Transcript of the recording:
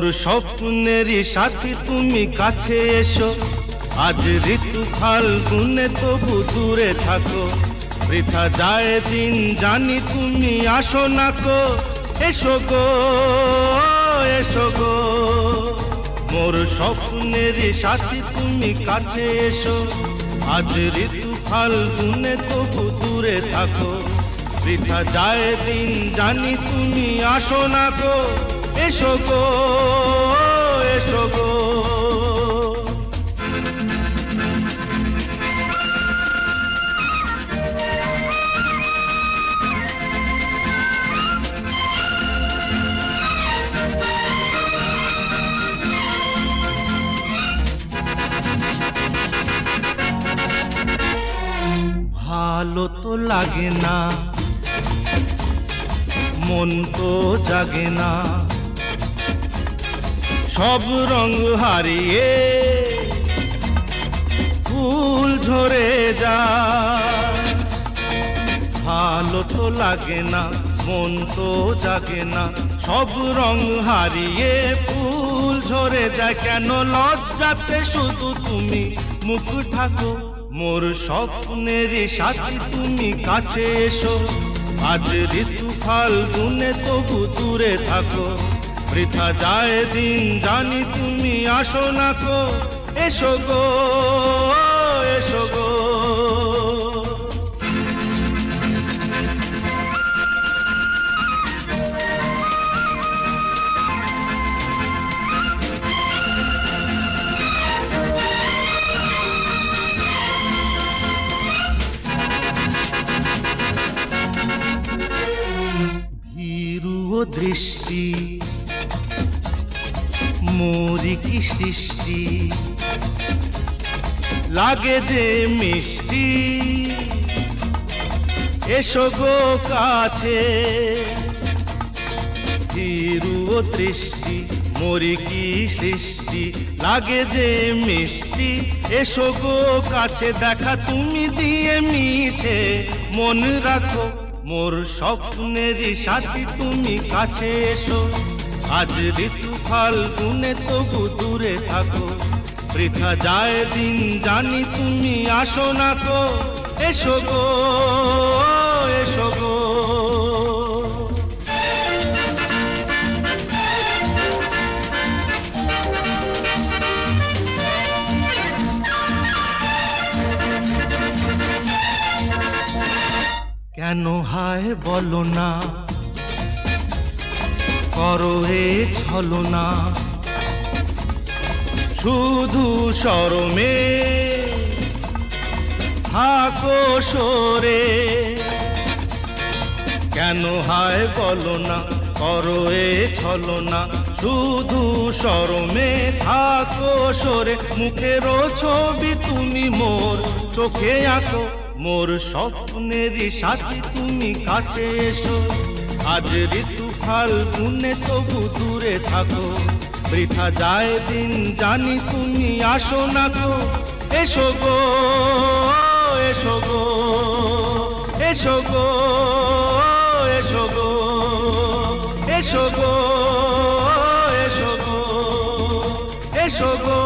স্বপ্নেরই সাথী তুমি কাছে এসো, আজ ঋতু ফাল্গুনে তবু দূরে থাকো। বৃথা যায় দিন জানি তুমি আসো না কো, এসো গো এসো গো। মোর স্বপ্নেরই সাথী তুমি কাছে এসো, আজ ঋতু ফাল্গুনে তবু দূরে থাকো। বৃথা যায় দিন জানি তুমি আসো না গো, এসো গো এসো গো। ভালো তো লাগে না, মন তো জাগে না, সব রং হারিয়ে ফুল ঝরে যায়। ভালো তো লাগে না, মন তো জাগে না, সব রং হারিয়ে ফুল ঝরে যায়। কেন লজ্জাতে শুধু তুমি মুখ ঢাকো, মোর স্বপ্নেরই সাথী তুমি কাছে এসো, আজ ঋতু ফাল্গুনে তবু দূরে থাকো। বৃথা যায় দিন জানি তুমি আসো না কো, এসো গো এসো গো। দৃষ্টি মোরি কি সৃষ্টি, লাগে যে মিষ্টি, এসো গো কাছে। ধীরু দৃষ্টি মোরি কি সৃষ্টি, লাগে যে মিষ্টি, এসো গো কাছে। দেখা তুমি দিয়ে মিছে মন রাখো, মোর স্বপ্নেরই সাথী তুমি কাছে এসো, আজ ঋতু ফাল্গুনে তবু দূরে থাকো। বৃথা যায় দিন জানি তুমি আসো না কো, এসো গো এসো গো। কেন হায় বলো না, করো এ ছলনা, শুধু শরমে থাকো সরে। কেন হায় বলো না, করো এ ছলনা, শুধু শরমে থাকো সরে। মুখেরও ছবি তুমি মোর চোখে আঁকো, মোর স্বপ্নেরই সাথী তুমি কাছে এসো, আজ ঋতু ফাল্গুনে তবু দূরে থাকো। বৃথা যায় দিন জানি তুমি আসো না কো, এসো গো এসো গো এসো গো এসো গো এসো গো এসো গো এসো গো।